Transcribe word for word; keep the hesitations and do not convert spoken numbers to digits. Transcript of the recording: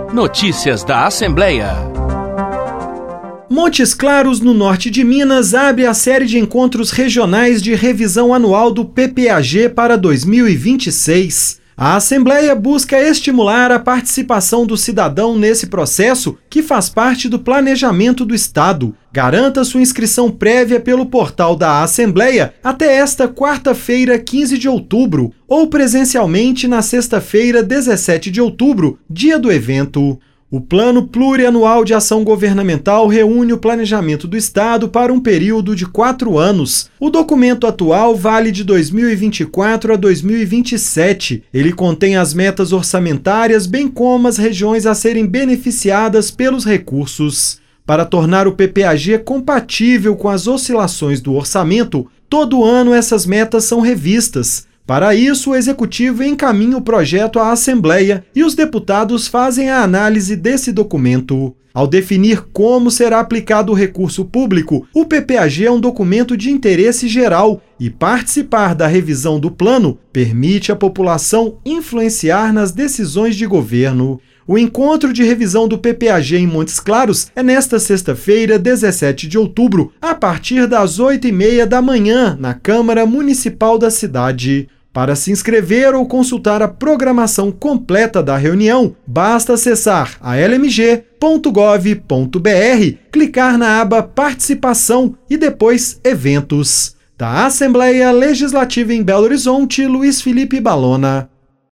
Notícias da Assembleia. Montes Claros, no norte de Minas, abre a série de encontros regionais de revisão anual do P P A G para dois mil e vinte e seis. A Assembleia busca estimular a participação do cidadão nesse processo que faz parte do planejamento do Estado. Garanta sua inscrição prévia pelo portal da Assembleia até esta quarta-feira, quinze de outubro, ou presencialmente na sexta-feira, dezessete de outubro, dia do evento. O Plano Plurianual de Ação Governamental reúne o planejamento do Estado para um período de quatro anos. O documento atual vale de dois mil e vinte e quatro a dois mil e vinte e sete. Ele contém as metas orçamentárias, bem como as regiões a serem beneficiadas pelos recursos. Para tornar o P P A G compatível com as oscilações do orçamento, todo ano essas metas são revistas. Para isso, o Executivo encaminha o projeto à Assembleia e os deputados fazem a análise desse documento. Ao definir como será aplicado o recurso público, o P P A G é um documento de interesse geral e participar da revisão do plano permite à população influenciar nas decisões de governo. O encontro de revisão do P P A G em Montes Claros é nesta sexta-feira, dezessete de outubro, a partir das oito e meia da manhã, na Câmara Municipal da cidade. Para se inscrever ou consultar a programação completa da reunião, basta acessar a l m g ponto gov ponto b r, clicar na aba Participação e depois Eventos. Da Assembleia Legislativa em Belo Horizonte, Luiz Felipe Balona.